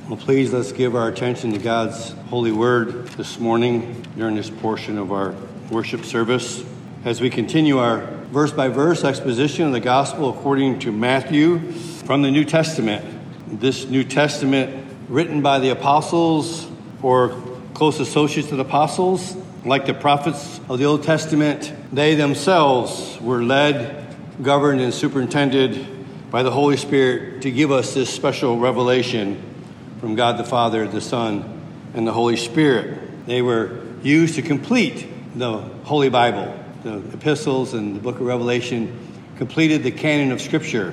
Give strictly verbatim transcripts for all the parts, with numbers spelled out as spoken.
Well, please, let's give our attention to God's holy word this morning during this portion of our worship service as we continue our verse-by-verse exposition of the gospel according to Matthew from the New Testament. This New Testament written by the apostles or close associates of the apostles, like the prophets of the Old Testament, they themselves were led, governed, and superintended by the Holy Spirit to give us this special revelation from God the Father, the Son, and the Holy Spirit. They were used to complete the Holy Bible. The epistles and the book of Revelation completed the canon of Scripture.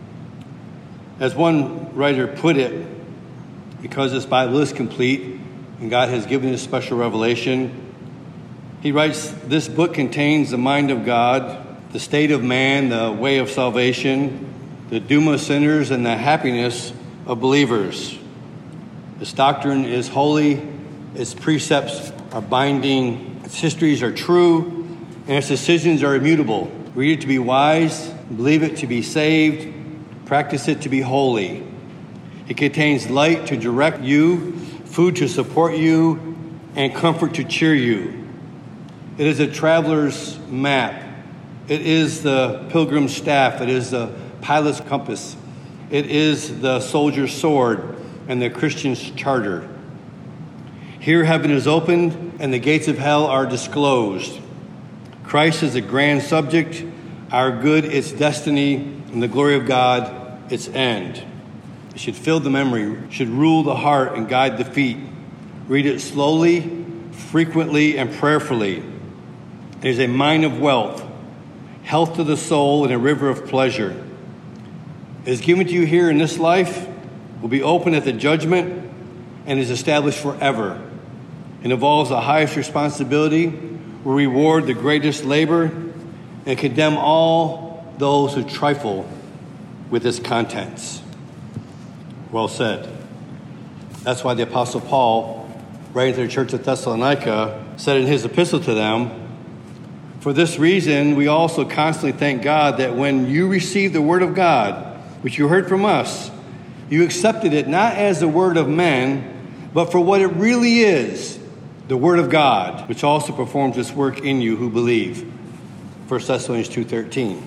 As one writer put it, because this Bible is complete and God has given us special revelation, he writes, this book contains the mind of God, the state of man, the way of salvation, the doom of sinners, and the happiness of believers. This doctrine is holy, its precepts are binding, its histories are true, and its decisions are immutable. Read it to be wise, believe it to be saved, practice it to be holy. It contains light to direct you, food to support you, and comfort to cheer you. It is a traveler's map. It is the pilgrim's staff. It is the pilot's compass. It is the soldier's sword and the Christian's charter. Here heaven is opened and the gates of hell are disclosed. Christ is the grand subject, our good its destiny, and the glory of God its end. It should fill the memory, should rule the heart and guide the feet. Read it slowly, frequently, and prayerfully. It is a mine of wealth, health to the soul, and a river of pleasure. It is given to you here in this life, will be open at the judgment, and is established forever. It involves the highest responsibility, will reward the greatest labor, and condemn all those who trifle with its contents. Well said. That's why the Apostle Paul, writing to the church of Thessalonica, said in his epistle to them, for this reason, we also constantly thank God that when you received the word of God, which you heard from us, you accepted it not as the word of men, but for what it really is, the word of God, which also performs its work in you who believe. First Thessalonians two thirteen.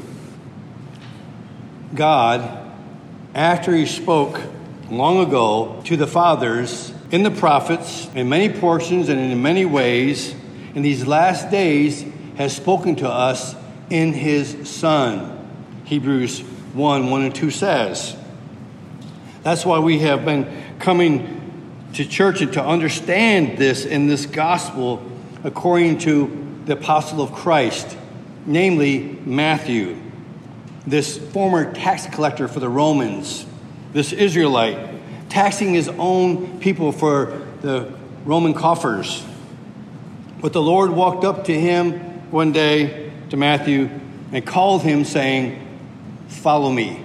God, after he spoke long ago to the fathers in the prophets, in many portions and in many ways, in these last days has spoken to us in his Son. Hebrews one, one and two says. That's why we have been coming to church and to understand this in this gospel according to the apostle of Christ, namely Matthew, this former tax collector for the Romans, this Israelite, taxing his own people for the Roman coffers. But the Lord walked up to him one day, to Matthew, and called him saying, follow me.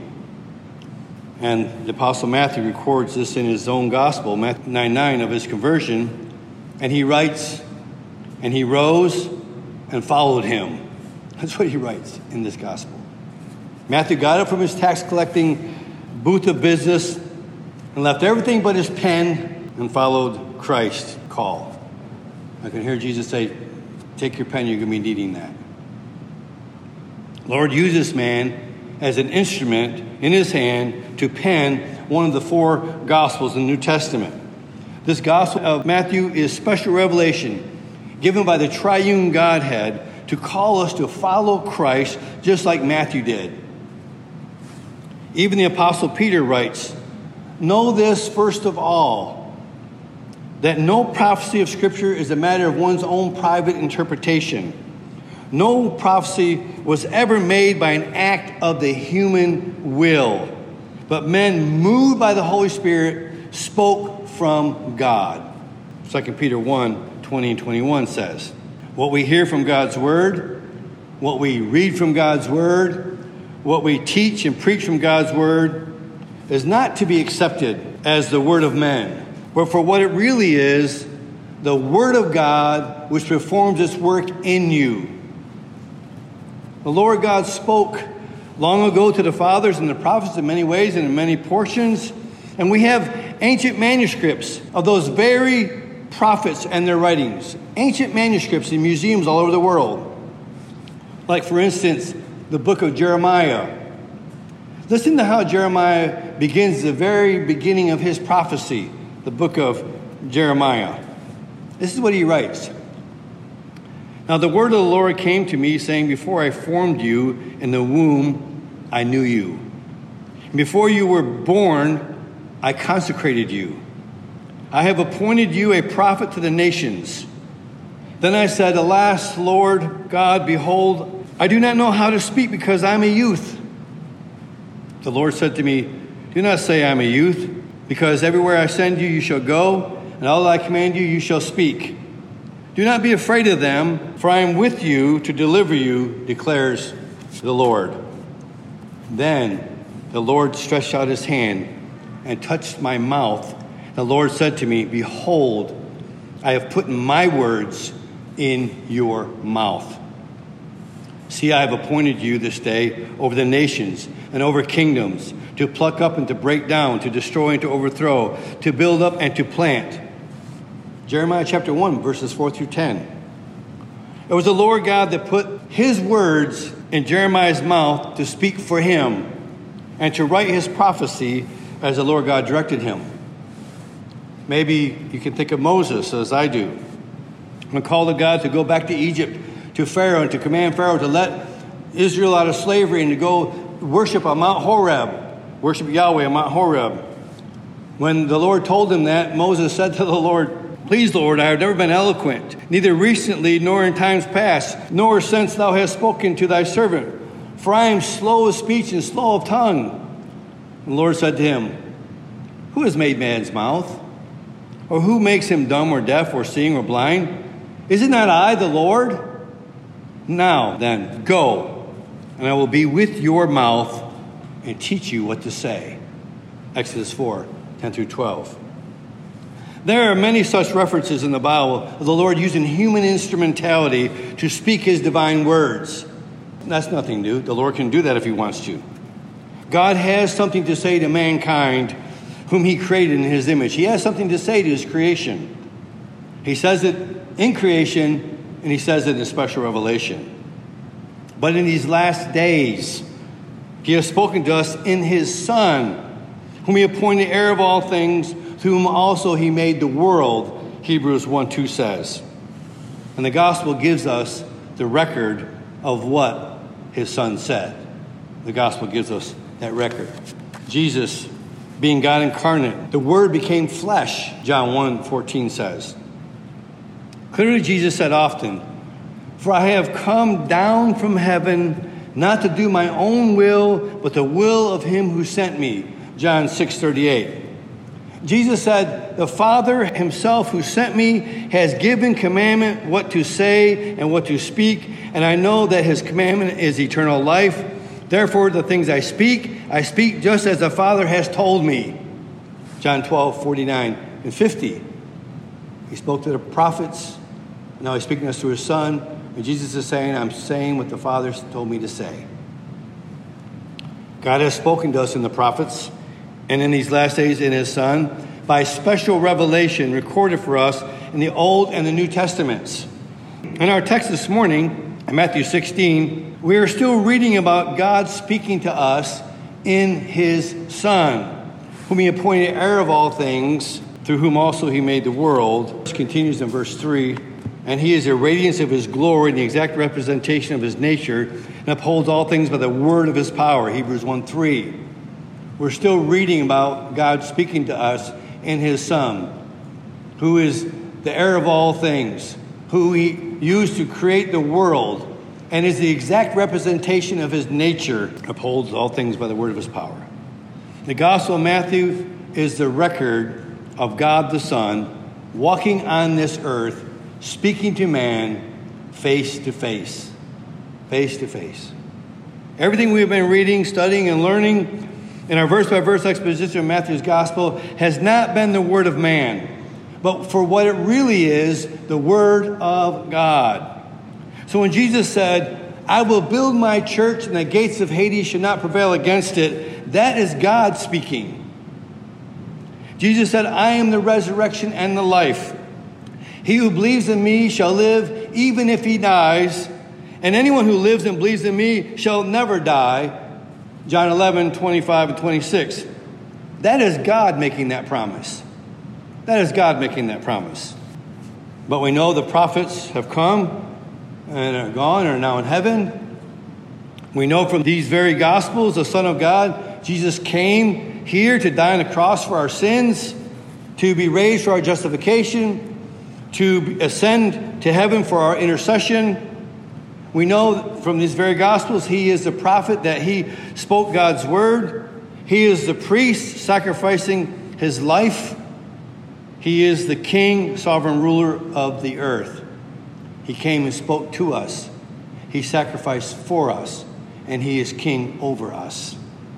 And the Apostle Matthew records this in his own gospel, Matthew nine nine, of his conversion. And he writes, and he rose and followed him. That's what he writes in this gospel. Matthew got up from his tax collecting booth of business and left everything but his pen and followed Christ's call. I can hear Jesus say, take your pen, you're going to be needing that. Lord, use this man as an instrument in his hand to pen one of the four Gospels in the New Testament. This Gospel of Matthew is special revelation given by the triune Godhead to call us to follow Christ just like Matthew did. Even the Apostle Peter writes, know this first of all, that no prophecy of Scripture is a matter of one's own private interpretation. No prophecy was ever made by an act of the human will, but men moved by the Holy Spirit spoke from God. Second Peter one, twenty and twenty-one says, what we hear from God's word, what we read from God's word, what we teach and preach from God's word is not to be accepted as the word of men, but for what it really is, the word of God which performs its work in you. The Lord God spoke long ago to the fathers and the prophets in many ways and in many portions, and we have ancient manuscripts of those very prophets and their writings. Ancient manuscripts in museums all over the world. Like, for instance, the book of Jeremiah. Listen to how Jeremiah begins the very beginning of his prophecy, the book of Jeremiah. This is what he writes. Now the word of the Lord came to me, saying, before I formed you in the womb, I knew you. Before you were born, I consecrated you. I have appointed you a prophet to the nations. Then I said, alas, Lord God, behold, I do not know how to speak because I'm a youth. The Lord said to me, do not say I'm a youth, because everywhere I send you, you shall go, and all that I command you, you shall speak. Do not be afraid of them, for I am with you to deliver you, declares the Lord. Then the Lord stretched out his hand and touched my mouth. The Lord said to me, behold, I have put my words in your mouth. See, I have appointed you this day over the nations and over kingdoms, to pluck up and to break down, to destroy and to overthrow, to build up and to plant. Jeremiah chapter one, verses four through ten. It was the Lord God that put his words in Jeremiah's mouth to speak for him and to write his prophecy as the Lord God directed him. Maybe you can think of Moses as I do. When called to God to go back to Egypt, to Pharaoh, and to command Pharaoh to let Israel out of slavery and to go worship on Mount Horeb, worship Yahweh on Mount Horeb. When the Lord told him that, Moses said to the Lord, please, Lord, I have never been eloquent, neither recently nor in times past, nor since thou hast spoken to thy servant. For I am slow of speech and slow of tongue. And the Lord said to him, who has made man's mouth? Or who makes him dumb or deaf or seeing or blind? Is it not I, the Lord? Now then, go, and I will be with your mouth and teach you what to say. Exodus four, ten through twelve. There are many such references in the Bible of the Lord using human instrumentality to speak his divine words. That's nothing new. The Lord can do that if he wants to. God has something to say to mankind whom he created in his image. He has something to say to his creation. He says it in creation, and he says it in special revelation. But in these last days, he has spoken to us in his Son, whom he appointed heir of all things, through whom also he made the world, Hebrews one two says. And the gospel gives us the record of what his Son said. The gospel gives us that record. Jesus, being God incarnate, the Word became flesh, John one fourteen says. Clearly, Jesus said often, for I have come down from heaven not to do my own will, but the will of him who sent me, John six thirty-eight. Jesus said, the Father himself who sent me has given commandment what to say and what to speak, and I know that his commandment is eternal life. Therefore, the things I speak, I speak just as the Father has told me. John twelve, forty-nine and fifty. He spoke to the prophets. Now he's speaking to us through his Son. And Jesus is saying, I'm saying what the Father told me to say. God has spoken to us in the prophets and in these last days in his Son by special revelation recorded for us in the Old and the New Testaments. In our text this morning, in Matthew sixteen, we are still reading about God speaking to us in his Son, whom he appointed heir of all things, through whom also he made the world. This continues in verse three. And he is the radiance of his glory and the exact representation of his nature, and upholds all things by the word of his power, Hebrews one three. We're still reading about God speaking to us in his Son, who is the heir of all things, who he used to create the world, and is the exact representation of his nature, upholds all things by the word of his power. The Gospel of Matthew is the record of God the Son walking on this earth, speaking to man face to face. Face to face. Everything we've been reading, studying, and learning in our verse-by-verse exposition of Matthew's Gospel has not been the word of man, but for what it really is, the word of God. So when Jesus said, I will build my church and the gates of Hades shall not prevail against it, that is God speaking. Jesus said, I am the resurrection and the life. He who believes in me shall live even if he dies, and anyone who lives and believes in me shall never die. John eleven, twenty-five and twenty-six. That is God making that promise. That is God making that promise. But we know the prophets have come and are gone and are now in heaven. We know from these very Gospels, the Son of God, Jesus came here to die on the cross for our sins, to be raised for our justification, to ascend to heaven for our intercession. We know from these very Gospels, he is the prophet, that he spoke God's word. He is the priest sacrificing his life. He is the king, sovereign ruler of the earth. He came and spoke to us. He sacrificed for us, and he is king over us.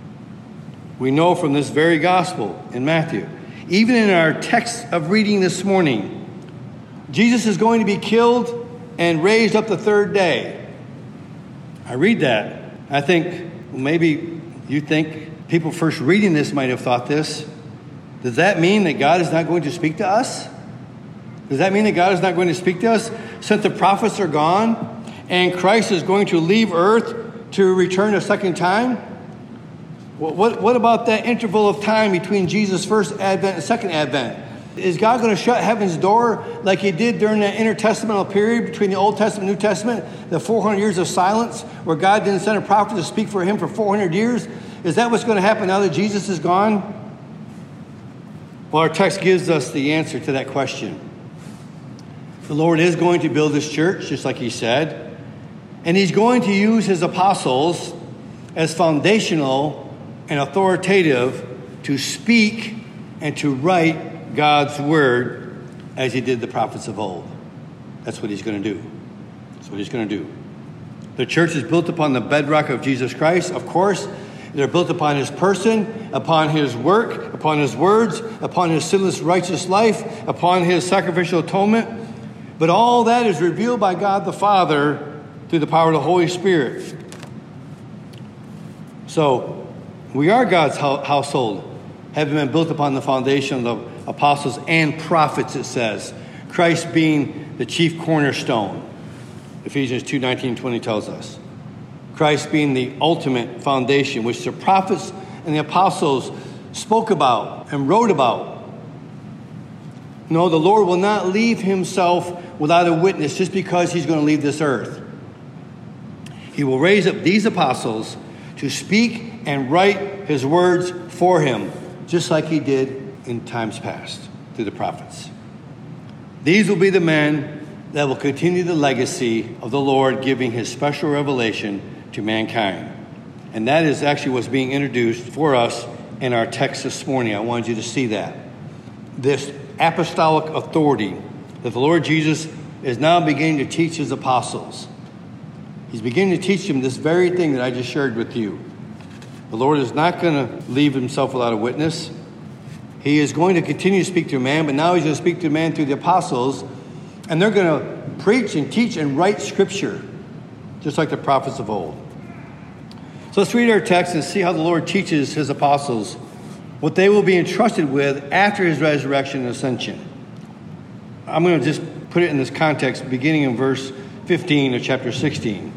We know from this very gospel in Matthew, even in our text of reading this morning, Jesus is going to be killed and raised up the third day. I read that. I think, well, maybe you think people first reading this might have thought this. Does that mean that God is not going to speak to us? Does that mean that God is not going to speak to us since the prophets are gone and Christ is going to leave earth to return a second time? What, what, what about that interval of time between Jesus' first advent and second advent? Is God going to shut heaven's door like he did during that intertestamental period between the Old Testament and New Testament, the four hundred years of silence where God didn't send a prophet to speak for him for four hundred years? Is that what's going to happen now that Jesus is gone? Well, our text gives us the answer to that question. The Lord is going to build his church, just like he said, and he's going to use his apostles as foundational and authoritative to speak and to write God's word as he did the prophets of old. That's what he's going to do. That's what he's going to do. The church is built upon the bedrock of Jesus Christ, of course. They're built upon his person, upon his work, upon his words, upon his sinless righteous life, upon his sacrificial atonement. But all that is revealed by God the Father through the power of the Holy Spirit. So, we are God's household, having been built upon the foundation of the apostles and prophets, it says. Christ being the chief cornerstone. Ephesians two, nineteen, twenty tells us. Christ being the ultimate foundation, which the prophets and the apostles spoke about and wrote about. No, the Lord will not leave himself without a witness just because he's going to leave this earth. He will raise up these apostles to speak and write his words for him, just like he did in times past through the prophets. These will be the men that will continue the legacy of the Lord giving his special revelation to mankind. And that is actually what's being introduced for us in our text this morning. I wanted you to see that. This apostolic authority that the Lord Jesus is now beginning to teach his apostles. He's beginning to teach them this very thing that I just shared with you. The Lord is not going to leave himself without a witness. He is going to continue to speak to man, but now he's going to speak to man through the apostles, and they're going to preach and teach and write scripture, just like the prophets of old. So let's read our text and see how the Lord teaches his apostles what they will be entrusted with after his resurrection and ascension. I'm going to just put it in this context, beginning in verse fifteen of chapter sixteen.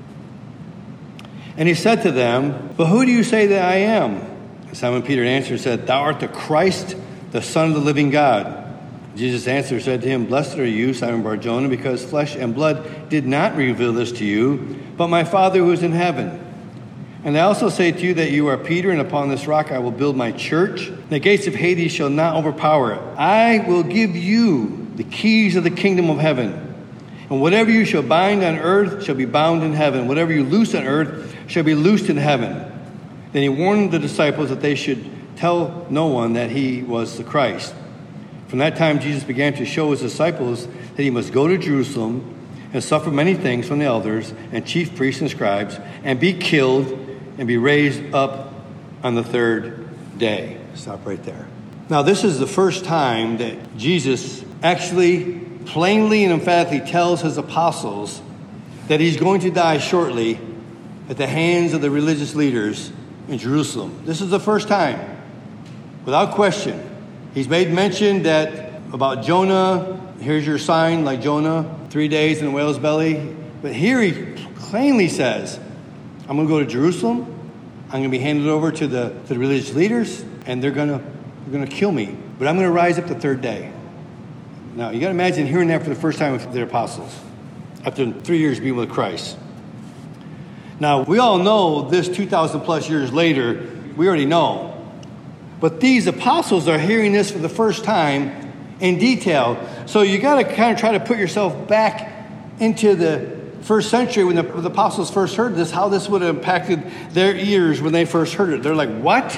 And he said to them, "But who do you say that I am?" And Simon Peter answered and said, "Thou art the Christ, the Son of the living God." Jesus answered and said to him, "Blessed are you, Simon Bar-Jonah, because flesh and blood did not reveal this to you, but my Father who is in heaven. And I also say to you that you are Peter, and upon this rock I will build my church. The gates of Hades shall not overpower it. I will give you the keys of the kingdom of heaven. And whatever you shall bind on earth shall be bound in heaven. Whatever you loose on earth shall be loosed in heaven." Then he warned the disciples that they should tell no one that he was the Christ. From that time, Jesus began to show his disciples that he must go to Jerusalem and suffer many things from the elders and chief priests and scribes, and be killed and be raised up on the third day. Stop right there. Now, this is the first time that Jesus actually plainly and emphatically tells his apostles that he's going to die shortly at the hands of the religious leaders in Jerusalem. This is the first time, without question. He's made mention that about Jonah, here's your sign like Jonah, three days in a whale's belly. But here he plainly says, I'm going to go to Jerusalem. I'm going to be handed over to the, to the religious leaders, and they're going to they're going to kill me. But I'm going to rise up the third day. Now, you got to imagine hearing that for the first time with their apostles after three years being with Christ. Now, we all know this two thousand plus years later, we already know. But these apostles are hearing this for the first time in detail. So you got to kind of try to put yourself back into the first century when the, when the apostles first heard this, how this would have impacted their ears when they first heard it. They're like, what?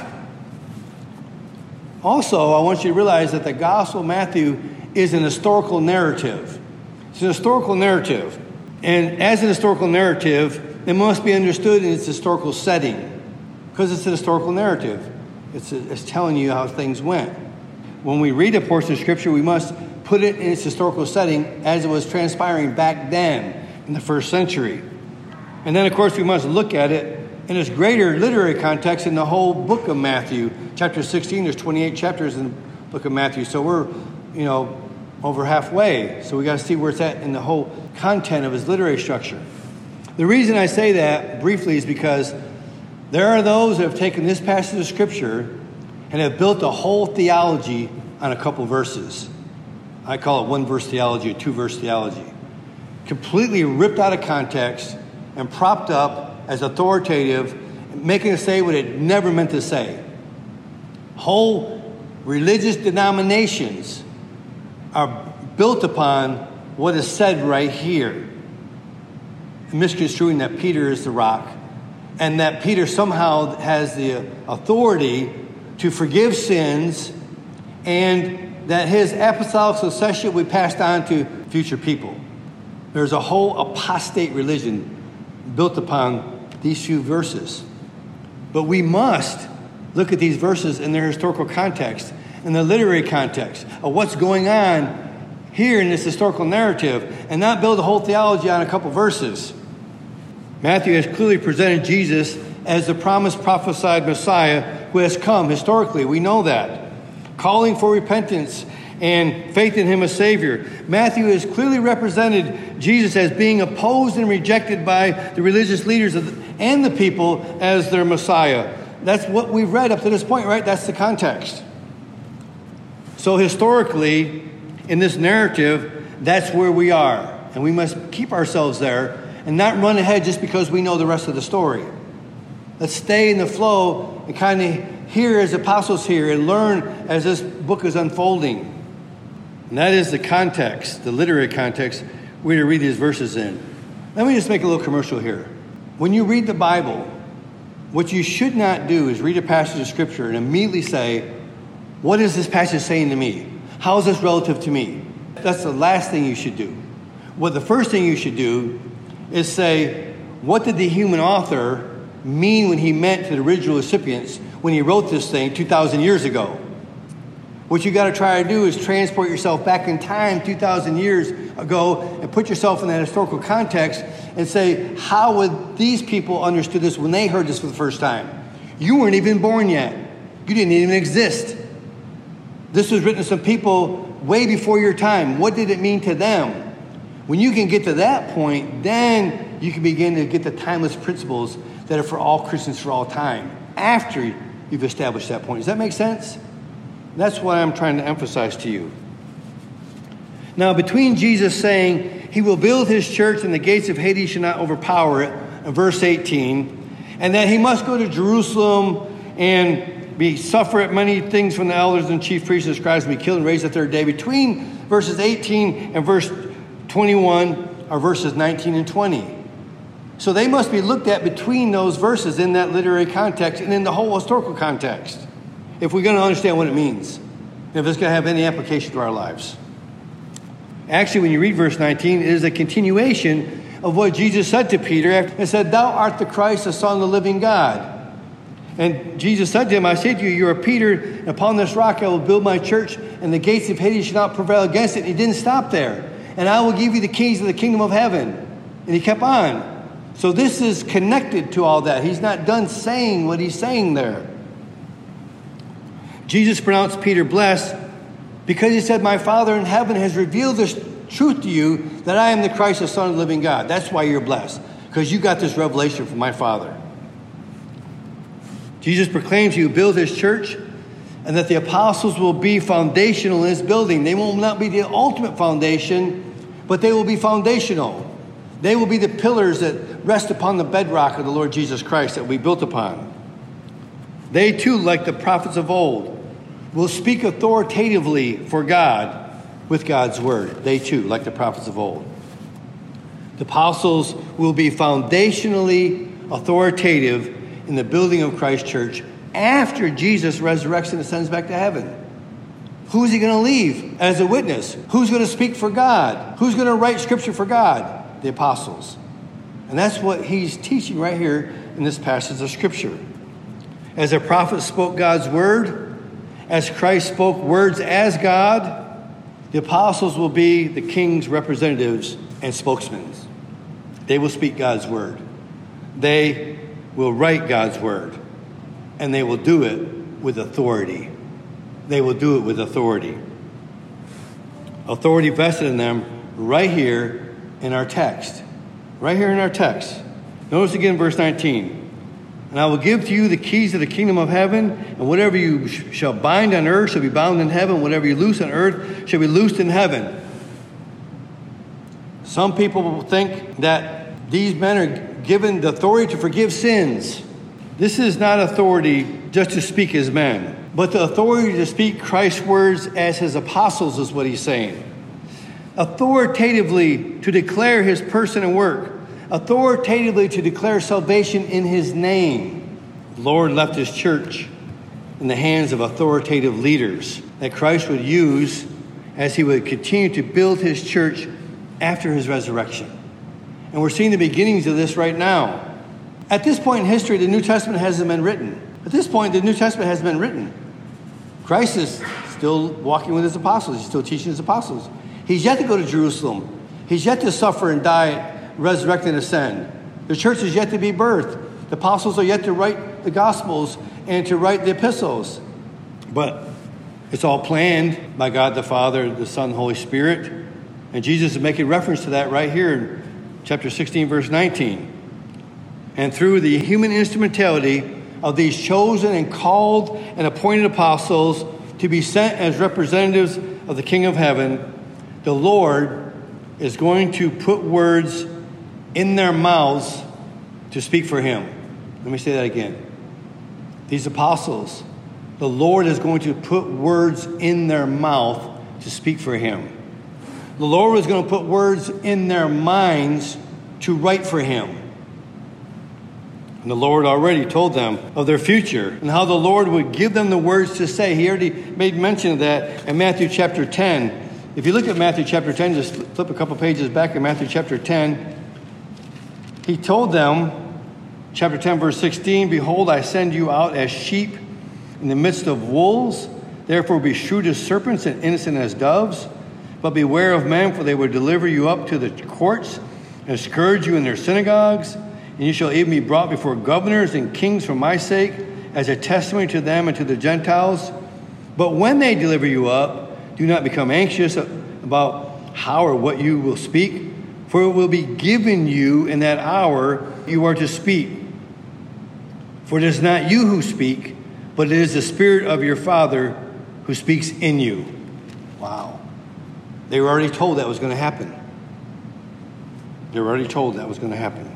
Also, I want you to realize that the Gospel of Matthew is an historical narrative. It's an historical narrative. And as an historical narrative, it must be understood in its historical setting because it's an historical narrative. It's, a, it's telling you how things went. When we read a portion of Scripture, we must put it in its historical setting as it was transpiring back then in the first century. And then, of course, we must look at it in its greater literary context in the whole book of Matthew. Chapter sixteen, there's twenty-eight chapters in the book of Matthew. So we're, you know, over halfway. So we got to see where it's at in the whole content of his literary structure. The reason I say that briefly is because there are those that have taken this passage of Scripture and have built a whole theology on a couple verses. I call it one-verse theology or two-verse theology. Completely ripped out of context and propped up as authoritative, making it say what it never meant to say. Whole religious denominations are built upon what is said right here, misconstruing that Peter is the rock, and that Peter somehow has the authority to forgive sins, and that his apostolic succession will be passed on to future people. There's a whole apostate religion built upon these few verses. But we must look at these verses in their historical context, in the literary context of what's going on here in this historical narrative, and not build a whole theology on a couple verses. Matthew has clearly presented Jesus as the promised prophesied Messiah who has come historically. We know that. Calling for repentance and faith in him as Savior. Matthew has clearly represented Jesus as being opposed and rejected by the religious leaders and the people as their Messiah. That's what we've read up to this point, right? That's the context. So historically, in this narrative, that's where we are. And we must keep ourselves there and not run ahead just because we know the rest of the story. Let's stay in the flow and kind of hear as apostles here and learn as this book is unfolding. And that is the context, the literary context we're going to read these verses in. Let me just make a little commercial here. When you read the Bible, what you should not do is read a passage of Scripture and immediately say, what is this passage saying to me? How is this relative to me? That's the last thing you should do. What the first thing you should do is say, what did the human author mean when he meant to the original recipients when he wrote this thing two thousand years ago? What you got to try to do is transport yourself back in time two thousand years ago and put yourself in that historical context and say, how would these people understood this when they heard this for the first time? You weren't even born yet. You didn't even exist. This was written to some people way before your time. What did it mean to them? When you can get to that point, then you can begin to get the timeless principles that are for all Christians for all time after you've established that point. Does that make sense? That's what I'm trying to emphasize to you. Now, between Jesus saying he will build his church and the gates of Hades shall not overpower it, in verse eighteen, and that he must go to Jerusalem and be suffer many things from the elders and chief priests and scribes and be killed and raised the third day. Between verses eighteen and verse twenty-one are verses nineteen and twenty. So they must be looked at between those verses in that literary context and in the whole historical context, if we're going to understand what it means, and if it's going to have any application to our lives. Actually, when you read verse nineteen, it is a continuation of what Jesus said to Peter. It said, thou art the Christ, the Son of the living God. And Jesus said to him, I say to you, you are Peter, and upon this rock I will build my church, and the gates of Hades shall not prevail against it. And he didn't stop there. And I will give you the keys of the kingdom of heaven. And he kept on. So this is connected to all that. He's not done saying what he's saying there. Jesus pronounced Peter blessed Because he said, my Father in heaven has revealed this truth to you, that I am the Christ, the Son of the living God. That's why you're blessed, because you got this revelation from my Father. Jesus proclaims he will build his church, and that the apostles will be foundational in his building. They will not be the ultimate foundation, but they will be foundational. They will be the pillars that rest upon the bedrock of the Lord Jesus Christ that we built upon. They too, like the prophets of old, will speak authoritatively for God with God's word. They too, like the prophets of old. The apostles will be foundationally authoritative in the building of Christ's church after Jesus resurrects and ascends back to heaven. Who's he going to leave as a witness? Who's going to speak for God? Who's going to write scripture for God? The apostles. And that's what he's teaching right here in this passage of scripture. As the prophets spoke God's word, as Christ spoke words as God, the apostles will be the king's representatives and spokesmen. They will speak God's word. They will write God's word. And they will do it with authority. They will do it with authority. Authority vested in them right here in our text. Right here in our text. Notice again verse nineteen. And I will give to you the keys of the kingdom of heaven, and whatever you sh- shall bind on earth shall be bound in heaven. Whatever you loose on earth shall be loosed in heaven. Some people will think that these men are given the authority to forgive sins. This is not authority just to speak as men, but the authority to speak Christ's words as his apostles is what he's saying. Authoritatively to declare his person and work. Authoritatively to declare salvation in his name. The Lord left his church in the hands of authoritative leaders that Christ would use as he would continue to build his church after his resurrection. And we're seeing the beginnings of this right now. At this point in history, the New Testament hasn't been written. At this point, the New Testament hasn't been written. Christ is still walking with his apostles. He's still teaching his apostles. He's yet to go to Jerusalem. He's yet to suffer and die, resurrect and ascend. The church is yet to be birthed. The apostles are yet to write the Gospels and to write the epistles. But it's all planned by God the Father, the Son, the Holy Spirit. And Jesus is making reference to that right here in chapter sixteen, verse nineteen. And through the human instrumentality of these chosen and called and appointed apostles to be sent as representatives of the King of Heaven, the Lord is going to put words in their mouths to speak for him. Let me say that again. These apostles, the Lord is going to put words in their mouth to speak for him. The Lord is going to put words in their minds to write for him. And the Lord already told them of their future and how the Lord would give them the words to say. He already made mention of that in Matthew chapter ten. If you look at Matthew chapter ten, just flip a couple pages back in Matthew chapter ten. He told them, chapter ten, verse sixteen, behold, I send you out as sheep in the midst of wolves. Therefore be shrewd as serpents and innocent as doves. But beware of men, for they will deliver you up to the courts and scourge you in their synagogues. And you shall even be brought before governors and kings for my sake, as a testimony to them and to the Gentiles. But when they deliver you up, do not become anxious about how or what you will speak, for it will be given you in that hour you are to speak. For it is not you who speak, but it is the Spirit of your Father who speaks in you. Wow. They were already told that was going to happen. They were already told that was going to happen.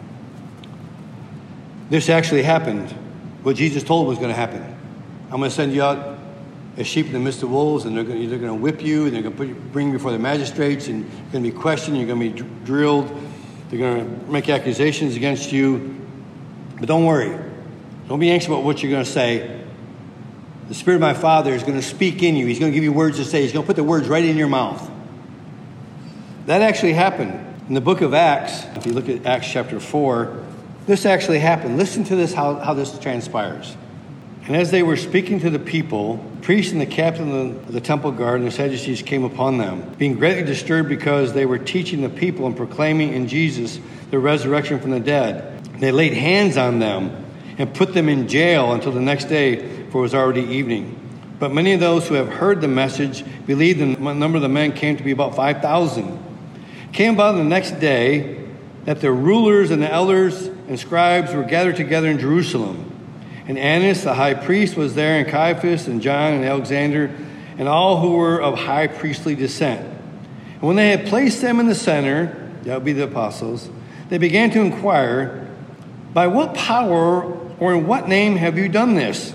This actually happened. What Jesus told them was going to happen. I'm going to send you out as sheep in the midst of wolves, and they're going to, they're going to whip you, and they're going to put you, bring you before the magistrates, and you're going to be questioned, you're going to be drilled, they're going to make accusations against you. But don't worry. Don't be anxious about what you're going to say. The Spirit of my Father is going to speak in you. He's going to give you words to say. He's going to put the words right in your mouth. That actually happened. In the book of Acts, if you look at Acts chapter four, this actually happened. Listen to this, how, how this transpires. And as they were speaking to the people, priests and the captain of the temple guard and the Sadducees came upon them, being greatly disturbed because they were teaching the people and proclaiming in Jesus the resurrection from the dead. And they laid hands on them and put them in jail until the next day, for it was already evening. But many of those who have heard the message believed, and the number of the men came to be about five thousand. Came about the next day that the rulers and the elders and scribes were gathered together in Jerusalem. And Annas, the high priest, was there, and Caiaphas, and John, and Alexander, and all who were of high priestly descent. And when they had placed them in the center, that would be the apostles, they began to inquire, by what power or in what name have you done this?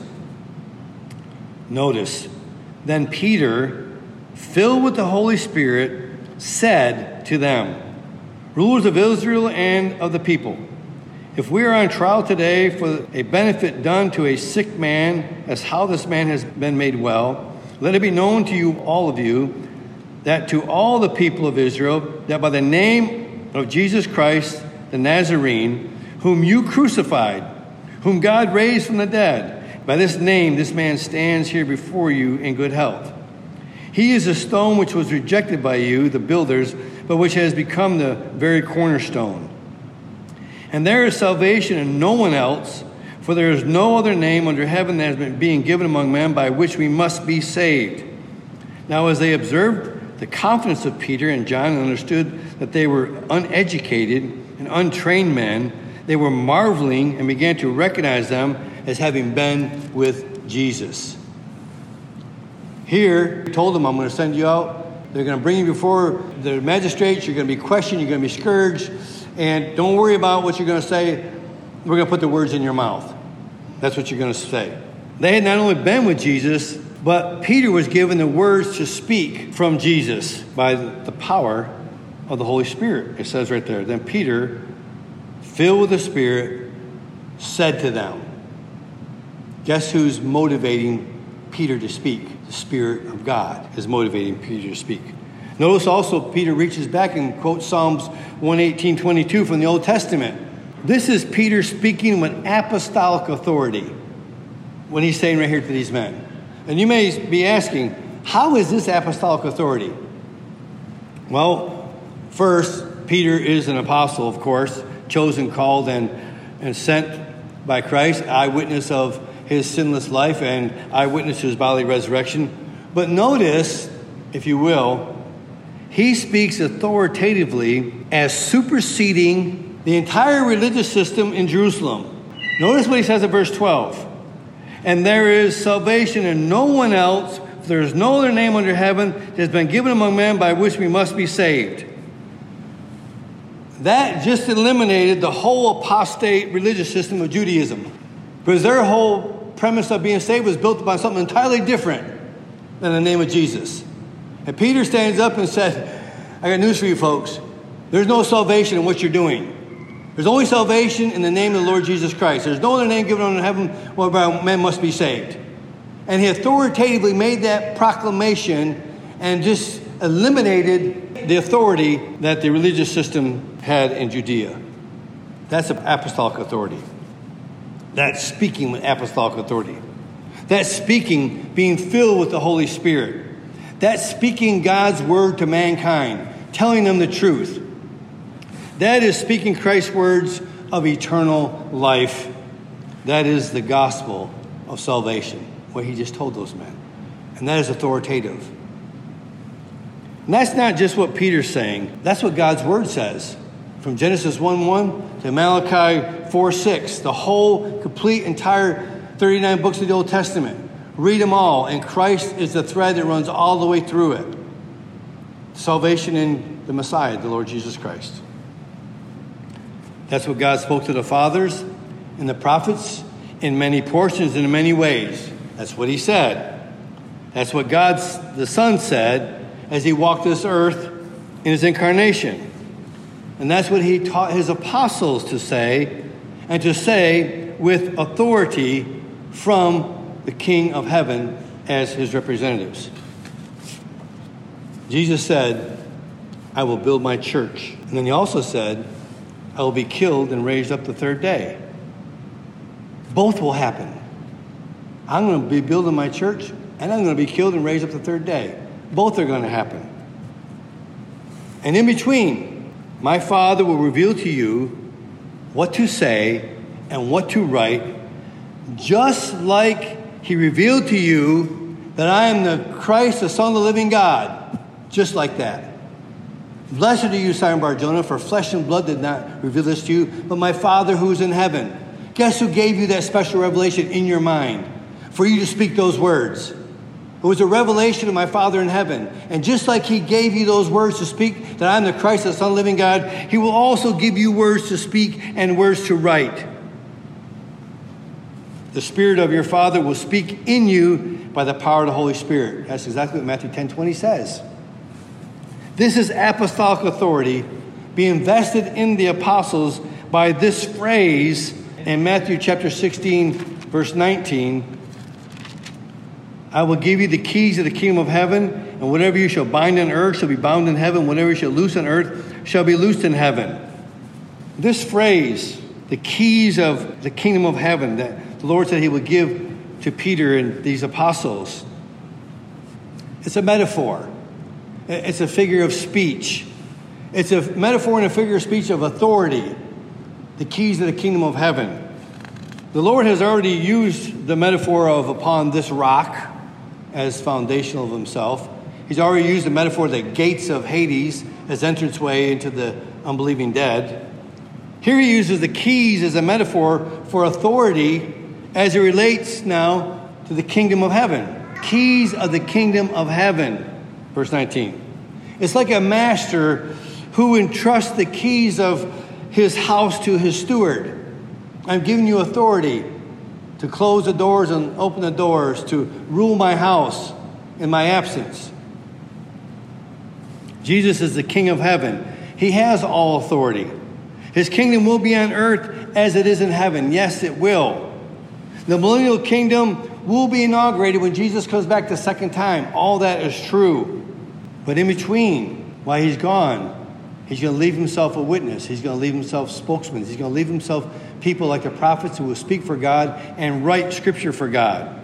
Notice, then Peter, filled with the Holy Spirit, said to them, rulers of Israel and of the people, if we are on trial today for a benefit done to a sick man, as how this man has been made well, let it be known to you, all of you, that to all the people of Israel, that by the name of Jesus Christ, the Nazarene, whom you crucified, whom God raised from the dead, by this name this man stands here before you in good health. He is a stone which was rejected by you, the builders, but which has become the very cornerstone. And there is salvation in no one else, for there is no other name under heaven that has been being given among men by which we must be saved. Now as they observed the confidence of Peter and John and understood that they were uneducated and untrained men, they were marveling and began to recognize them as having been with Jesus. Here, he told them, I'm going to send you out. They're going to bring you before the magistrates. You're going to be questioned. You're going to be scourged. And don't worry about what you're going to say. We're going to put the words in your mouth. That's what you're going to say. They had not only been with Jesus, but Peter was given the words to speak from Jesus by the power of the Holy Spirit. It says right there, then Peter, filled with the Spirit, said to them. Guess who's motivating Peter to speak? The Spirit of God is motivating Peter to speak. Notice also Peter reaches back and quotes Psalms one eighteen twenty-two from the Old Testament. This is Peter speaking with apostolic authority when he's saying right here to these men. And you may be asking, how is this apostolic authority? Well, first, Peter is an apostle, of course, chosen, called, and, and sent by Christ, eyewitness of his sinless life and eyewitness to his bodily resurrection. But notice, if you will, he speaks authoritatively as superseding the entire religious system in Jerusalem. Notice what he says in verse twelve. And there is salvation in no one else, for there is no other name under heaven that has been given among men by which we must be saved. That just eliminated the whole apostate religious system of Judaism. Because their whole premise of being saved was built upon something entirely different than the name of Jesus. And Peter stands up and said, I got news for you folks. There's no salvation in what you're doing. There's only salvation in the name of the Lord Jesus Christ. There's no other name given under heaven whereby men must be saved. And he authoritatively made that proclamation and just eliminated the authority that the religious system had in Judea. That's apostolic authority. That's speaking with apostolic authority. That's speaking, being filled with the Holy Spirit. That's speaking God's word to mankind, telling them the truth. That is speaking Christ's words of eternal life. That is the gospel of salvation, what he just told those men. And that is authoritative. And that's not just what Peter's saying. That's what God's word says. From Genesis one one to Malachi four six, the whole, complete, entire thirty-nine books of the Old Testament. Read them all, and Christ is the thread that runs all the way through it. Salvation in the Messiah, the Lord Jesus Christ. That's what God spoke to the fathers and the prophets in many portions and in many ways. That's what he said. That's what God the Son said as he walked this earth in his incarnation. And that's what he taught his apostles to say, and to say with authority from the King of heaven as his representatives. Jesus said, I will build my church. And then he also said, I will be killed and raised up the third day. Both will happen. I'm going to be building my church, and I'm going to be killed and raised up the third day. Both are going to happen. And in between, my Father will reveal to you what to say and what to write, just like he revealed to you that I am the Christ, the Son of the living God. Just like that. Blessed are you, Simon Bar-Jonah, for flesh and blood did not reveal this to you, but my Father who is in heaven. Guess who gave you that special revelation in your mind for you to speak those words? It was a revelation of my Father in heaven. And just like he gave you those words to speak, that I am the Christ, the Son of the living God, he will also give you words to speak and words to write. The Spirit of your Father will speak in you by the power of the Holy Spirit. That's exactly what Matthew ten twenty says. This is apostolic authority being vested in the apostles by this phrase in Matthew chapter sixteen, verse nineteen. I will give you the keys of the kingdom of heaven, and whatever you shall bind on earth shall be bound in heaven. Whatever you shall loose on earth shall be loosed in heaven. This phrase, the keys of the kingdom of heaven, that the Lord said he would give to Peter and these apostles, it's a metaphor. It's a figure of speech. It's a metaphor and a figure of speech of authority. The keys of the kingdom of heaven. The Lord has already used the metaphor of upon this rock as foundational of himself. He's already used the metaphor of the gates of Hades as entranceway into the unbelieving dead. Here he uses the keys as a metaphor for authority as it relates now to the kingdom of heaven. Keys of the kingdom of heaven. Verse nineteen. It's like a master who entrusts the keys of his house to his steward. I'm giving you authority to close the doors and open the doors, to rule my house in my absence. Jesus is the King of heaven. He has all authority. His kingdom will be on earth as it is in heaven. Yes, it will. The millennial kingdom will be inaugurated when Jesus comes back the second time. All that is true. But in between, while he's gone, he's going to leave himself a witness. He's going to leave himself spokesmen. He's going to leave himself people like the prophets who will speak for God and write scripture for God.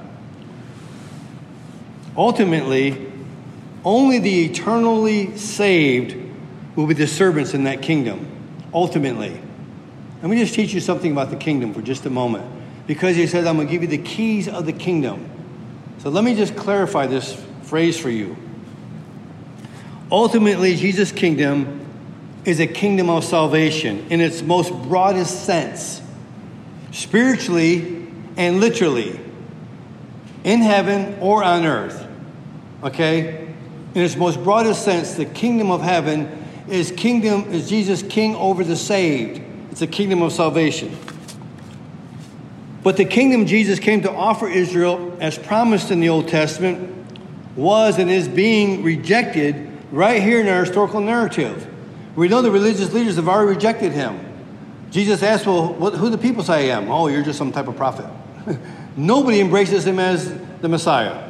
Ultimately, only the eternally saved will be the servants in that kingdom. Ultimately. Let me just teach you something about the kingdom for just a moment. Because he says, I'm going to give you the keys of the kingdom. So let me just clarify this phrase for you. Ultimately, Jesus' kingdom is a kingdom of salvation in its most broadest sense, spiritually and literally, in heaven or on earth. Okay? In its most broadest sense, the kingdom of heaven is kingdom is Jesus king over the saved. It's a kingdom of salvation. But the kingdom Jesus came to offer Israel, as promised in the Old Testament, was and is being rejected right here in our historical narrative. We know the religious leaders have already rejected him. Jesus asked, well, what, who do the people say I am? Oh, you're just some type of prophet. Nobody embraces him as the Messiah.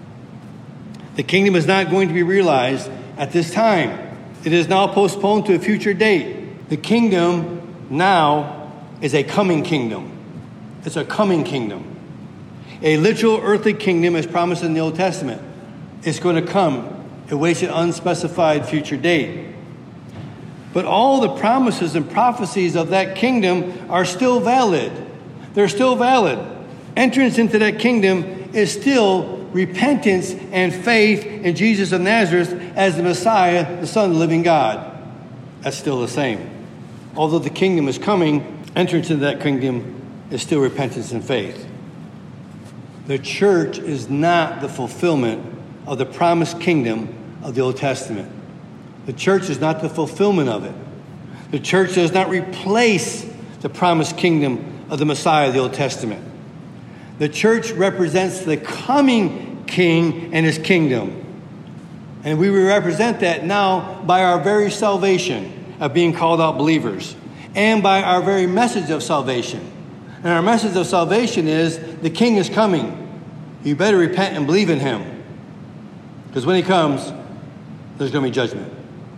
The kingdom is not going to be realized at this time. It is now postponed to a future date. The kingdom now is a coming kingdom. It's a coming kingdom. A literal earthly kingdom as promised in the Old Testament. It's going to come. It waits an unspecified future date. But all the promises and prophecies of that kingdom are still valid. They're still valid. Entrance into that kingdom is still repentance and faith in Jesus of Nazareth as the Messiah, the Son of the living God. That's still the same. Although the kingdom is coming, entrance into that kingdom is still repentance and faith. The church is not the fulfillment of the promised kingdom of the Old Testament. The church is not the fulfillment of it. The church does not replace the promised kingdom of the Messiah of the Old Testament. The church represents the coming king and his kingdom. And we represent that now by our very salvation of being called out believers and by our very message of salvation. And our message of salvation is the king is coming. You better repent and believe in him. Because when he comes, there's going to be judgment.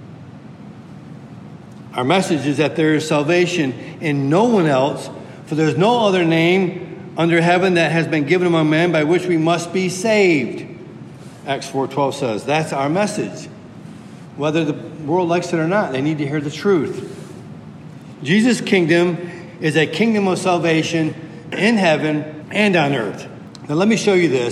Our message is that there is salvation in no one else, for there's no other name under heaven that has been given among men by which we must be saved. Acts four twelve says that's our message. Whether the world likes it or not, they need to hear the truth. Jesus' kingdom is a kingdom of salvation in heaven and on earth. Now let me show you this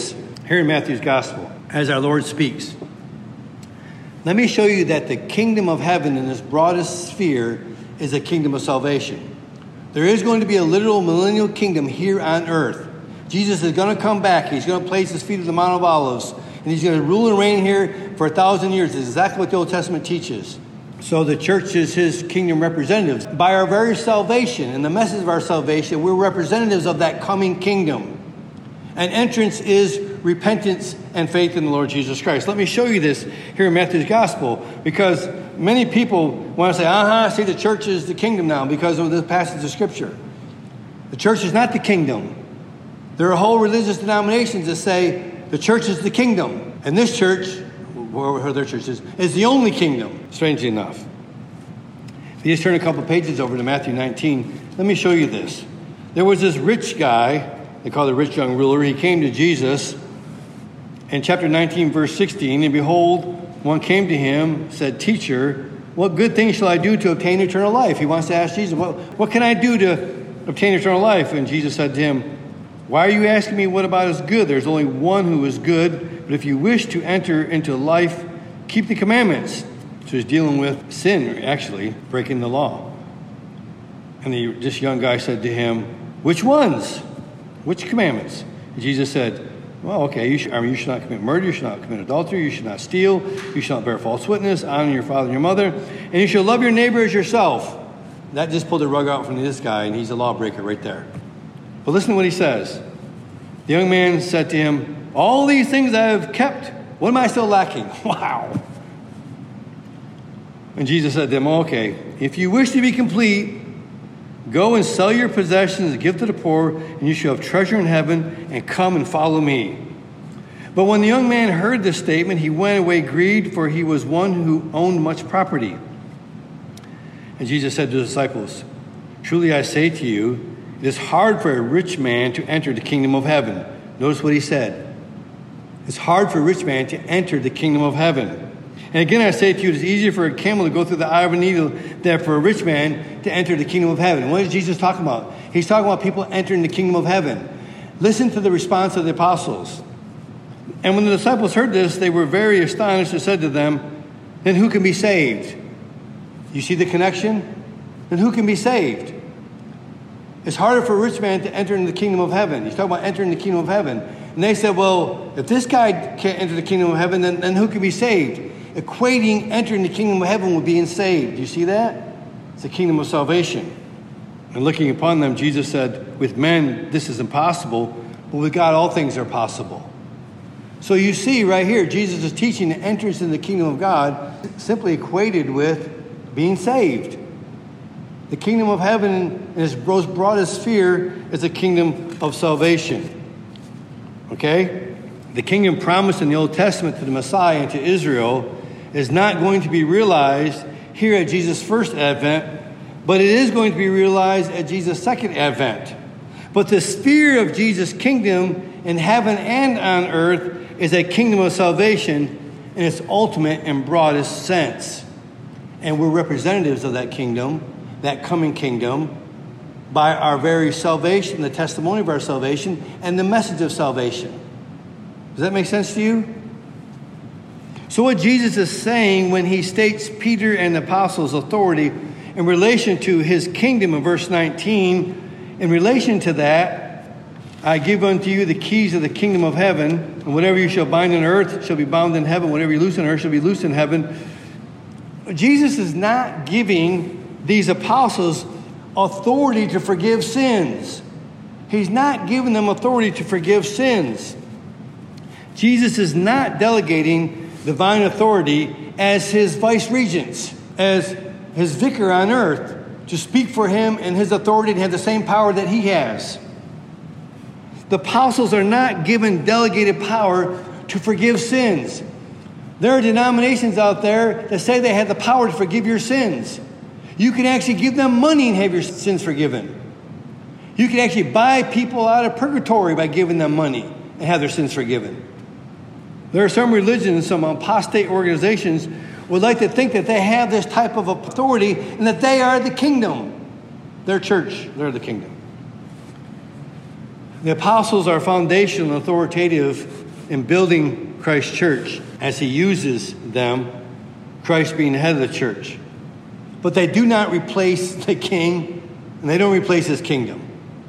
here in Matthew's gospel, as our Lord speaks. Let me show you that the kingdom of heaven in its broadest sphere is a kingdom of salvation. There is going to be a literal millennial kingdom here on earth. Jesus is going to come back. He's going to place his feet on the Mount of Olives, and he's going to rule and reign here for a thousand years. This is exactly what the Old Testament teaches. So the church is his kingdom representatives. By our very salvation and the message of our salvation, we're representatives of that coming kingdom. And entrance is repentance and faith in the Lord Jesus Christ. Let me show you this here in Matthew's gospel, because many people want to say, uh-huh, see, the church is the kingdom now because of this passage of Scripture. The church is not the kingdom. There are whole religious denominations that say the church is the kingdom. And this church, or their church is, is the only kingdom, strangely enough. If you just turn a couple pages over to Matthew nineteen, let me show you this. There was this rich guy, they call it the rich young ruler. He came to Jesus in chapter nineteen, verse sixteen, and behold, one came to him, said, "Teacher, what good thing shall I do to obtain eternal life?" He wants to ask Jesus, what, what can I do to obtain eternal life? And Jesus said to him, "Why are you asking me what about is good? There's only one who is good. But if you wish to enter into life, keep the commandments." So he's dealing with sin, actually, breaking the law. And the, this young guy said to him, "Which ones? Which commandments?" And Jesus said, "Well, okay, you should, I mean, you should not commit murder, you should not commit adultery, you should not steal, you should not bear false witness, honor your father and your mother, and you should love your neighbor as yourself." That just pulled the rug out from this guy, and he's a lawbreaker right there. But listen to what he says. The young man said to him, "All these things I have kept, what am I still lacking?" Wow. And Jesus said to him, "Okay, if you wish to be complete, go and sell your possessions and give to the poor, and you shall have treasure in heaven, and come and follow me." But when the young man heard this statement, he went away grieved, for he was one who owned much property. And Jesus said to the disciples, "Truly I say to you, it is hard for a rich man to enter the kingdom of heaven." Notice what he said. It's hard for a rich man to enter the kingdom of heaven. And again, I say to you, it is easier for a camel to go through the eye of a needle than for a rich man to enter the kingdom of heaven. What is Jesus talking about? He's talking about people entering the kingdom of heaven. Listen to the response of the apostles. "And when the disciples heard this, they were very astonished and said to them, 'Then who can be saved?'" You see the connection? Then who can be saved? It's harder for a rich man to enter into the kingdom of heaven. He's talking about entering the kingdom of heaven. And they said, well, if this guy can't enter the kingdom of heaven, then, then who can be saved? Equating entering the kingdom of heaven with being saved. Do you see that? It's the kingdom of salvation. And looking upon them, Jesus said, "With men, this is impossible, but with God, all things are possible." So you see right here, Jesus is teaching the entrance in the kingdom of God simply equated with being saved. The kingdom of heaven in its broadest sphere is a kingdom of salvation. Okay? The kingdom promised in the Old Testament to the Messiah and to Israel is not going to be realized here at Jesus' first advent, but it is going to be realized at Jesus' second advent. But the sphere of Jesus' kingdom in heaven and on earth is a kingdom of salvation in its ultimate and broadest sense. And we're representatives of that kingdom, that coming kingdom, by our very salvation, the testimony of our salvation, and the message of salvation. Does that make sense to you? So what Jesus is saying when he states Peter and the apostles' authority in relation to his kingdom in verse nineteen, in relation to that, "I give unto you the keys of the kingdom of heaven, and whatever you shall bind on earth shall be bound in heaven, whatever you loose on earth shall be loosed in heaven." Jesus is not giving these apostles authority to forgive sins. He's not giving them authority to forgive sins. Jesus is not delegating divine authority as his vice regents, as his vicar on earth, to speak for him and his authority and have the same power that he has. The apostles are not given delegated power to forgive sins. There are denominations out there that say they have the power to forgive your sins. You can actually give them money and have your sins forgiven. You can actually buy people out of purgatory by giving them money and have their sins forgiven. There are some religions, some apostate organizations would like to think that they have this type of authority and that they are the kingdom. Their church, they're the kingdom. The apostles are foundational and authoritative in building Christ's church as he uses them, Christ being the head of the church. But they do not replace the king, and they don't replace his kingdom.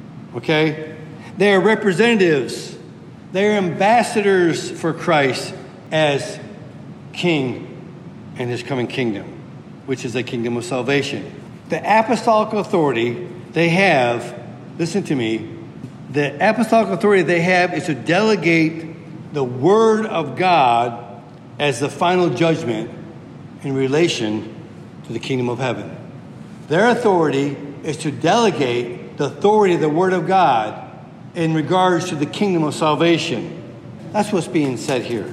Okay? They are representatives. They are ambassadors for Christ as king and his coming kingdom, which is a kingdom of salvation. The apostolic authority they have, listen to me, the apostolic authority they have is to delegate the word of God as the final judgment in relation to the kingdom of heaven. Their authority is to delegate the authority of the word of God in regards to the kingdom of salvation. That's what's being said here.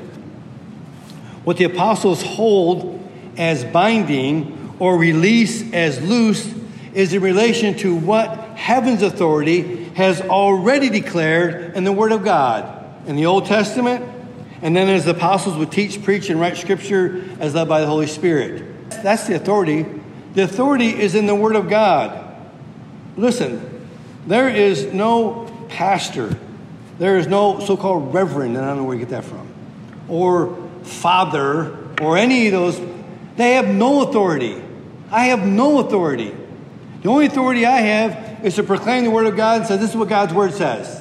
What the apostles hold as binding or release as loose is in relation to what heaven's authority has already declared in the Word of God in the Old Testament, and then as the apostles would teach, preach, and write Scripture as led by the Holy Spirit. That's the authority. The authority is in the Word of God. Listen, there is no pastor, there is no so-called reverend, and I don't know where you get that from, or father, or any of those. They have no authority. I have no authority. The only authority I have is to proclaim the Word of God and say, this is what God's Word says.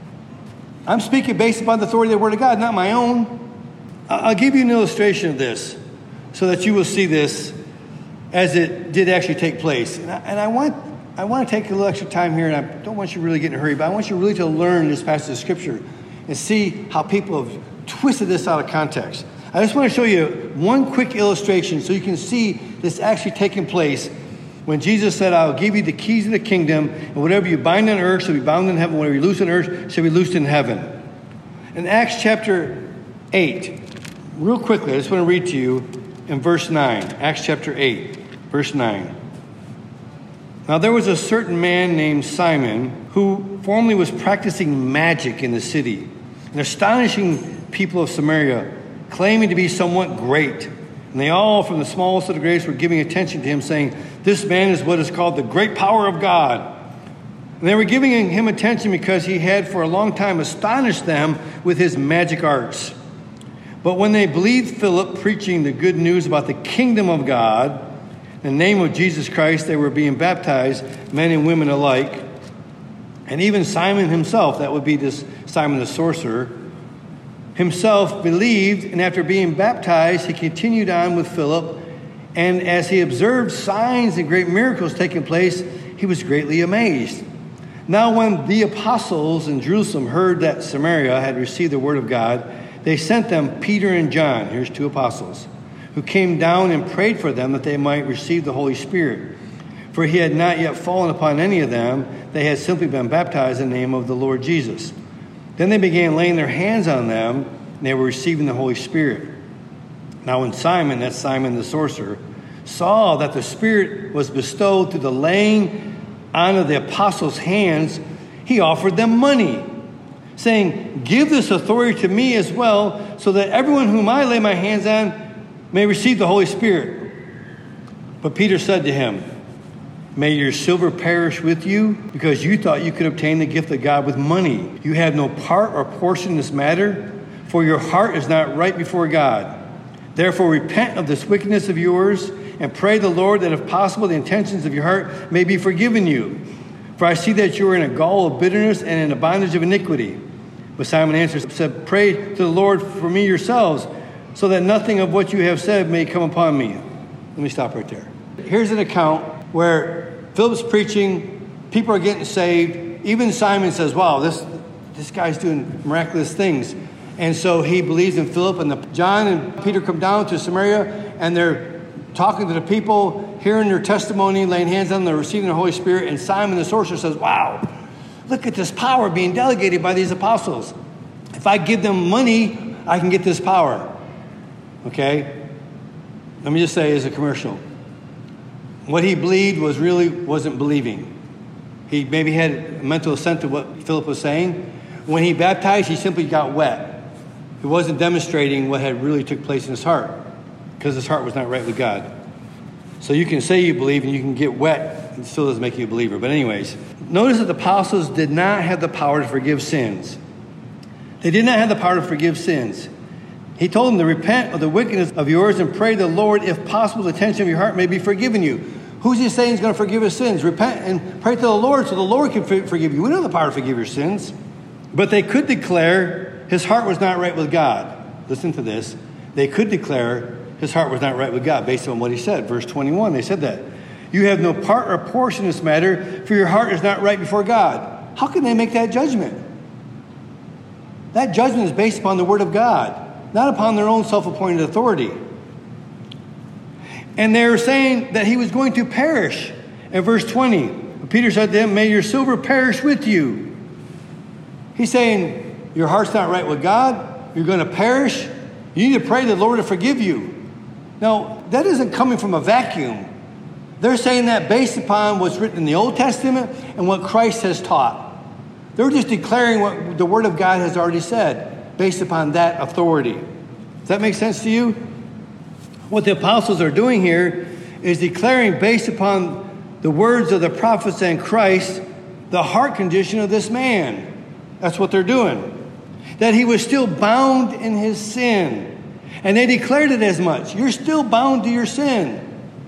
I'm speaking based upon the authority of the Word of God, not my own. I'll give you an illustration of this so that you will see this as it did actually take place. And I, and I want I want to take a little extra time here, and I don't want you to really get in a hurry, but I want you really to learn this passage of Scripture and see how people have twisted this out of context. I just want to show you one quick illustration so you can see this actually taking place when Jesus said, I'll give you the keys of the kingdom, and whatever you bind on earth shall be bound in heaven, whatever you loose on earth shall be loosed in heaven. In Acts chapter eight, real quickly, I just want to read to you in verse nine. Acts chapter eight, verse nine. Now there was a certain man named Simon who formerly was practicing magic in the city and astonishing people of Samaria, claiming to be somewhat great. And they all, from the smallest to the greatest, were giving attention to him, saying, this man is what is called the great power of God. And they were giving him attention because he had for a long time astonished them with his magic arts. But when they believed Philip preaching the good news about the kingdom of God, in the name of Jesus Christ, they were being baptized, men and women alike. And even Simon himself, that would be this Simon the sorcerer, himself believed, and after being baptized, he continued on with Philip. And as he observed signs and great miracles taking place, he was greatly amazed. Now when the apostles in Jerusalem heard that Samaria had received the word of God, they sent them Peter and John, here's two apostles, who came down and prayed for them that they might receive the Holy Spirit. For he had not yet fallen upon any of them. They had simply been baptized in the name of the Lord Jesus. Then they began laying their hands on them, and they were receiving the Holy Spirit. Now when Simon, that's Simon the sorcerer, saw that the Spirit was bestowed through the laying on of the apostles' hands, he offered them money, saying, give this authority to me as well, so that everyone whom I lay my hands on may receive the Holy Spirit. But Peter said to him, may your silver perish with you, because you thought you could obtain the gift of God with money. You have no part or portion in this matter, for your heart is not right before God. Therefore repent of this wickedness of yours, and pray the Lord that if possible the intentions of your heart may be forgiven you. For I see that you are in a gall of bitterness and in a bondage of iniquity. But Simon answered and said, pray to the Lord for me yourselves, so that nothing of what you have said may come upon me. Let me stop right there. Here's an account where Philip's preaching, people are getting saved. Even Simon says, wow, this, this guy's doing miraculous things. And so he believes in Philip, and the, John and Peter come down to Samaria, and they're talking to the people, hearing their testimony, laying hands on them, they're receiving the Holy Spirit. And Simon the sorcerer says, wow, look at this power being delegated by these apostles. If I give them money, I can get this power. Okay? Let me just say as a commercial. What he believed was really wasn't believing. He maybe had a mental assent to what Philip was saying. When he baptized, he simply got wet. He wasn't demonstrating what had really took place in his heart, because his heart was not right with God. So you can say you believe and you can get wet, and it still doesn't make you a believer. But anyways, notice that the apostles did not have the power to forgive sins. They did not have the power to forgive sins. He told them to repent of the wickedness of yours and pray to the Lord, if possible, the tension of your heart may be forgiven you. Who's he saying is going to forgive his sins? Repent and pray to the Lord so the Lord can forgive you. We don't have the power to forgive your sins. But they could declare his heart was not right with God. Listen to this. They could declare his heart was not right with God based on what he said. Verse twenty-one, they said that. You have no part or portion in this matter, for your heart is not right before God. How can they make that judgment? That judgment is based upon the word of God, not upon their own self-appointed authority. And they were saying that he was going to perish. In verse twenty, Peter said to him, may your silver perish with you. He's saying, your heart's not right with God. You're going to perish. You need to pray to the Lord to forgive you. Now, that isn't coming from a vacuum. They're saying that based upon what's written in the Old Testament and what Christ has taught. They're just declaring what the Word of God has already said based upon that authority. Does that make sense to you? What the apostles are doing here is declaring based upon the words of the prophets and Christ the heart condition of this man. That's what they're doing. That he was still bound in his sin. And they declared it as much. You're still bound to your sin.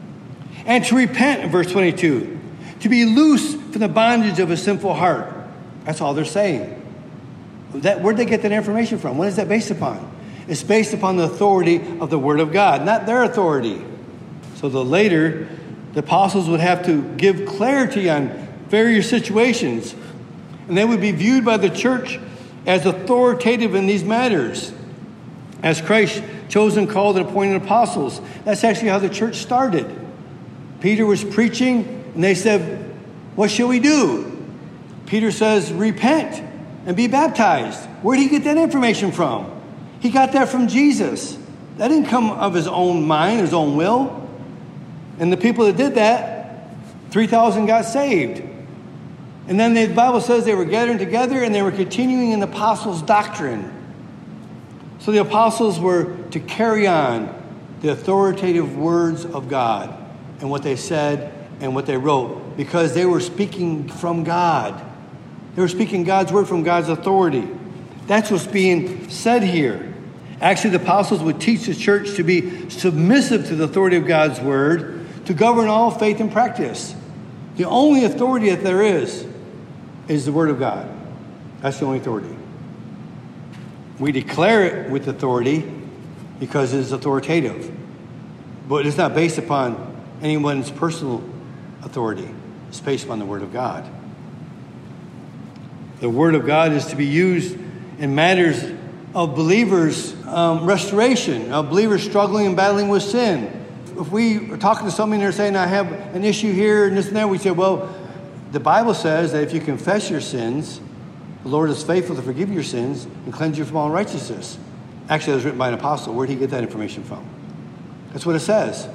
And to repent, in verse twenty-two. To be loose from the bondage of a sinful heart. That's all they're saying. That, where'd they get that information from? What is that based upon? It's based upon the authority of the Word of God, not their authority. So the later, the apostles would have to give clarity on various situations. And they would be viewed by the church as authoritative in these matters. As Christ chosen, called, and appointed apostles. That's actually how the church started. Peter was preaching, and they said, what shall we do? Peter says, repent and be baptized. Where did he get that information from? He got that from Jesus. That didn't come of his own mind, his own will. And the people that did that, three thousand got saved. And then the Bible says they were gathering together and they were continuing in the apostles' doctrine. So the apostles were to carry on the authoritative words of God and what they said and what they wrote, because they were speaking from God. They were speaking God's word from God's authority. That's what's being said here. Actually, the apostles would teach the church to be submissive to the authority of God's word, to govern all faith and practice. The only authority that there is is the word of God. That's the only authority. We declare it with authority because it is authoritative. But it's not based upon anyone's personal authority. It's based upon the word of God. The word of God is to be used in matters of believers' um, restoration, of believers struggling and battling with sin. If we are talking to somebody and they're saying, I have an issue here and this and that, we say, well, the Bible says that if you confess your sins, the Lord is faithful to forgive your sins and cleanse you from all unrighteousness. Actually, that was written by an apostle. Where did he get that information from? That's what it says.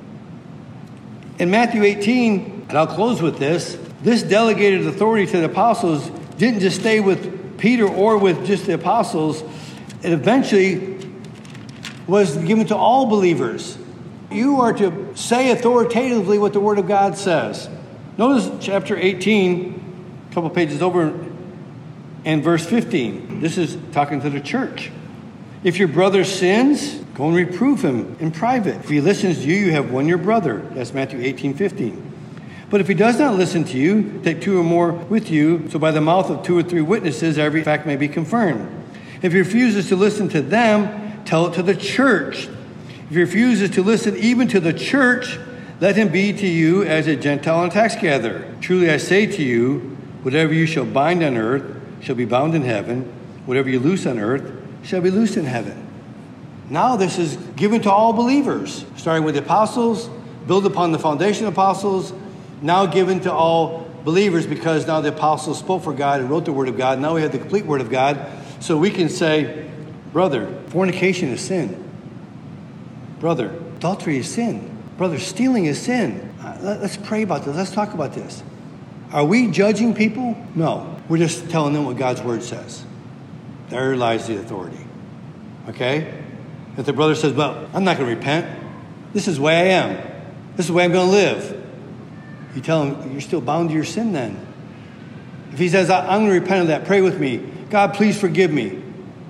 In Matthew eighteen, and I'll close with this, this delegated authority to the apostles didn't just stay with Peter or with just the apostles. It eventually was given to all believers. You are to say authoritatively what the Word of God says. Notice chapter eighteen, a couple pages over, and verse fifteen. This is talking to the church. If your brother sins, go and reprove him in private. If he listens to you, you have won your brother. That's Matthew eighteen fifteen. But if he does not listen to you, take two or more with you, so by the mouth of two or three witnesses every fact may be confirmed. If he refuses to listen to them, tell it to the church. If he refuses to listen even to the church, let him be to you as a Gentile and tax gatherer. Truly I say to you, whatever you shall bind on earth shall be bound in heaven. Whatever you loose on earth shall be loosed in heaven. Now this is given to all believers, starting with the apostles, build upon the foundation of apostles, now given to all believers, because now the apostles spoke for God and wrote the word of God. Now we have the complete word of God. So we can say, brother, fornication is sin. Brother, adultery is sin. Brother, stealing is sin. Uh, let, let's pray about this. Let's talk about this. Are we judging people? No. We're just telling them what God's word says. There lies the authority. Okay? If the brother says, well, I'm not going to repent. This is the way I am. This is the way I'm going to live. You tell him, you're still bound to your sin then. If he says, I'm going to repent of that, pray with me. God, please forgive me.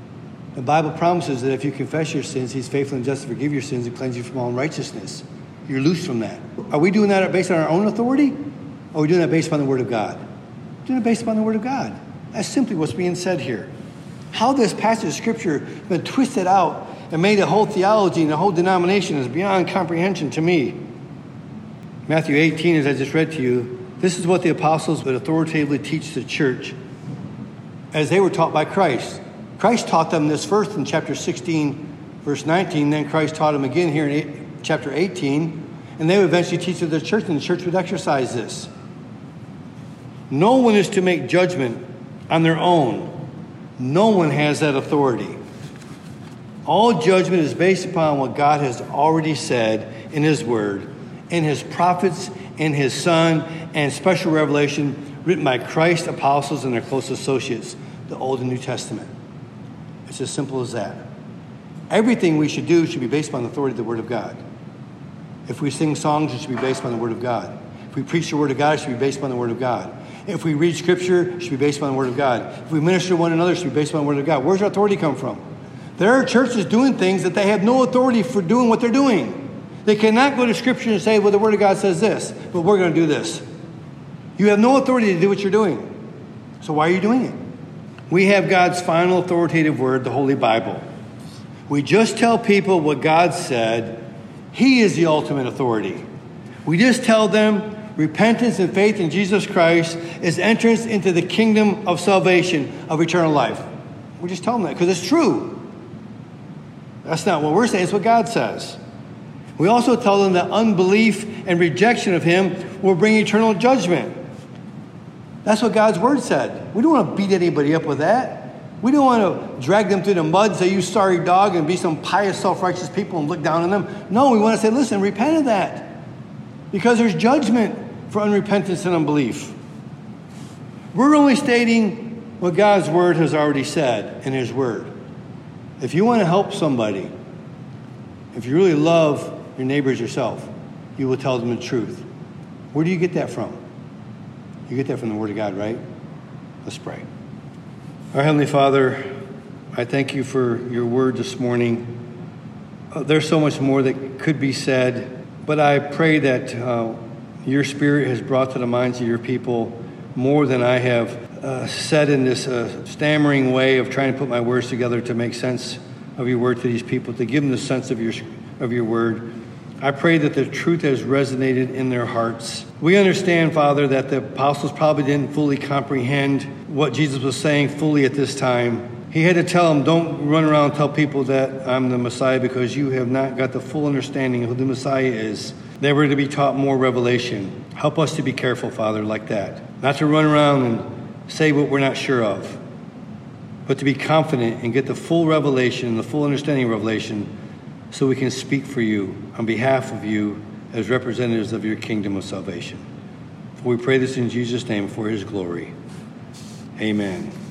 The Bible promises that if you confess your sins, he's faithful and just to forgive your sins and cleanse you from all unrighteousness. You're loose from that. Are we doing that based on our own authority? Or are we doing that based upon the Word of God? We're doing it based upon the Word of God. That's simply what's being said here. How this passage of Scripture has been twisted out and made a whole theology and a whole denomination is beyond comprehension to me. Matthew eighteen, as I just read to you, this is what the apostles would authoritatively teach the church as they were taught by Christ. Christ taught them this first in chapter sixteen, verse nineteen. Then Christ taught them again here in eight, chapter eighteen. And they would eventually teach it to the church, and the church would exercise this. No one is to make judgment on their own. No one has that authority. All judgment is based upon what God has already said in his word, in his prophets, in his Son, and special revelation written by Christ, apostles, and their close associates, the Old and New Testament. It's as simple as that. Everything we should do should be based upon the authority of the Word of God. If we sing songs, it should be based upon the Word of God. If we preach the Word of God, it should be based upon the Word of God. If we read Scripture, it should be based upon the Word of God. If we minister to one another, it should be based upon the Word of God. Where's our authority come from? There are churches doing things that they have no authority for doing what they're doing. They cannot go to Scripture and say, well, the Word of God says this, but we're going to do this. You have no authority to do what you're doing. So why are you doing it? We have God's final authoritative word, the Holy Bible. We just tell people what God said. He is the ultimate authority. We just tell them repentance and faith in Jesus Christ is entrance into the kingdom of salvation, of eternal life. We just tell them that because it's true. That's not what we're saying. It's what God says. We also tell them that unbelief and rejection of him will bring eternal judgment. That's what God's word said. We don't want to beat anybody up with that. We don't want to drag them through the mud and say, you sorry dog, and be some pious, self-righteous people and look down on them. No, we want to say, listen, repent of that. Because there's judgment for unrepentance and unbelief. We're only stating what God's word has already said in his word. If you want to help somebody, if you really love your neighbors yourself, you will tell them the truth. Where do you get that from? You get that from the Word of God, right? Let's pray. Our Heavenly Father, I thank you for your word this morning. Uh, there's so much more that could be said, but I pray that uh, your Spirit has brought to the minds of your people more than I have uh, said in this uh, stammering way of trying to put my words together to make sense of your word to these people, to give them the sense of your of your word. I pray that the truth has resonated in their hearts. We understand, Father, that the apostles probably didn't fully comprehend what Jesus was saying fully at this time. He had to tell them, don't run around and tell people that I'm the Messiah because you have not got the full understanding of who the Messiah is. They were to be taught more revelation. Help us to be careful, Father, like that. Not to run around and say what we're not sure of, but to be confident and get the full revelation, the full understanding of revelation, so we can speak for you on behalf of you as representatives of your kingdom of salvation. For we pray this in Jesus' name for his glory. Amen.